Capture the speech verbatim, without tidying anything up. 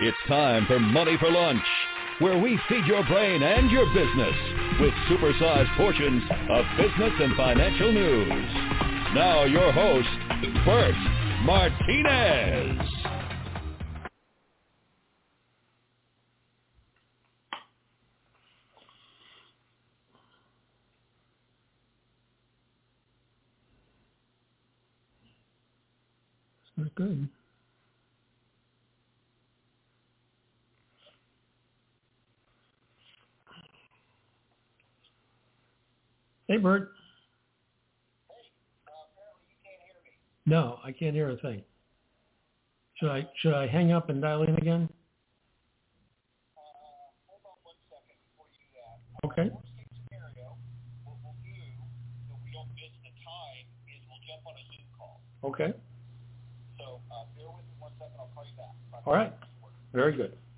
It's time for Money for Lunch, where we feed your brain and your business with supersized portions of business and financial news. Now your host, Bert Martinez. It's not good. Hey, Bert. Hey, uh, apparently you can't hear me. No, I can't hear a thing. Should I should I hang up and dial in again? Uh, hold on one second before you do that. Okay. Uh, worst case scenario, what we'll do so we don't miss the time is we'll jump on a Zoom call. Okay. So uh, bear with me one second. I'll call you back. All right. Very good.